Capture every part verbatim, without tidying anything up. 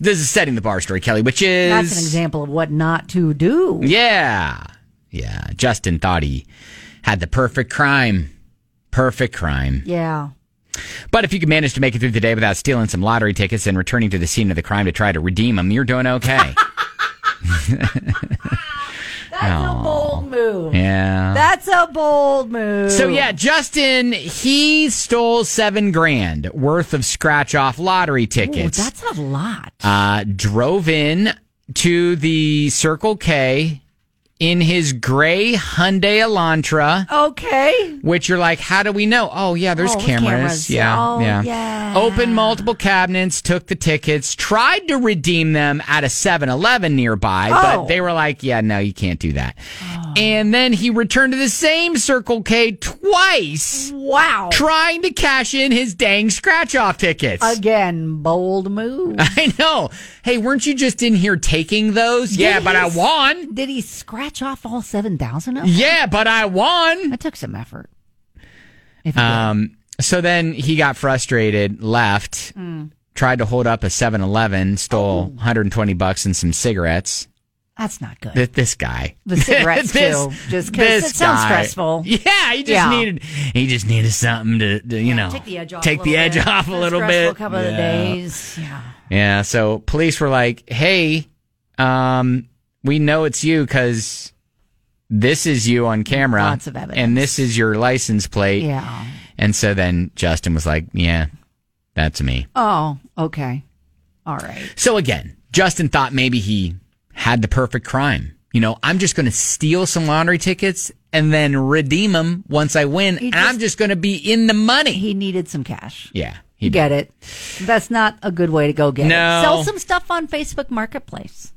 This is setting the bar story, Kelly, which is... That's an example of what not to do. Yeah. Yeah. Justin thought he had the perfect crime. Perfect crime. Yeah. But if you can manage to make it through the day without stealing some lottery tickets and returning to the scene of the crime to try to redeem them, you're doing okay. That's oh. a bold move. Yeah. That's a bold move. So, yeah, Justin, he stole seven grand worth of scratch-off lottery tickets. Ooh, that's a lot. Uh, drove in to the Circle K in his gray Hyundai Elantra. Okay. Which you're like, how do we know? Oh, yeah, there's oh, cameras. cameras. Yeah, oh, yeah. yeah. Opened multiple cabinets, took the tickets, tried to redeem them at a seven eleven nearby, oh. but they were like, yeah, no, you can't do that. Oh. And then he returned to the same Circle K twice. Wow. Trying to cash in his dang scratch-off tickets. Again, bold move. I know. Hey, weren't you just in here taking those? Did yeah, but I won. Did he scratch off all seven thousand of them? Yeah, but I won. That took some effort. Um. So then he got frustrated, left, mm. tried to hold up a seven eleven, stole oh. one hundred twenty bucks and some cigarettes. That's not good. This, this guy. The cigarettes, this, too. Just because it sounds guy. stressful. Yeah, he just yeah. needed he just needed something to, to you know, take the edge off take a the edge bit. off a little bit. bit. A couple yeah. of days. Yeah. Yeah, so police were like, hey, um, we know it's you because this is you on camera. Lots of evidence. And this is your license plate. Yeah. And so then Justin was like, yeah, that's me. Oh, okay. All right. So again, Justin thought maybe he had the perfect crime. You know, I'm just going to steal some lottery tickets and then redeem them once I win. He and just, I'm just going to be in the money. He needed some cash. Yeah. You get it. That's not a good way to go get no. it. Sell some stuff on Facebook Marketplace.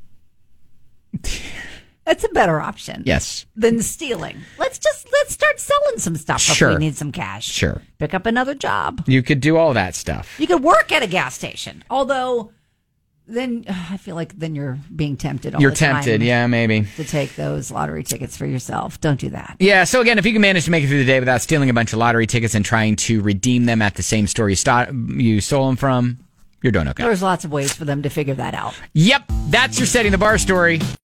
That's a better option. Yes. Than stealing. Let's just, let's start selling some stuff sure. if we need some cash. Sure. Pick up another job. You could do all that stuff. You could work at a gas station. Although, then, uh, I feel like then you're being tempted all You're the time. tempted, yeah, maybe. To take those lottery tickets for yourself. Don't do that. Yeah, so again, if you can manage to make it through the day without stealing a bunch of lottery tickets and trying to redeem them at the same store you, st- you stole them from, you're doing okay. There's lots of ways for them to figure that out. Yep, that's your Setting the Bar story.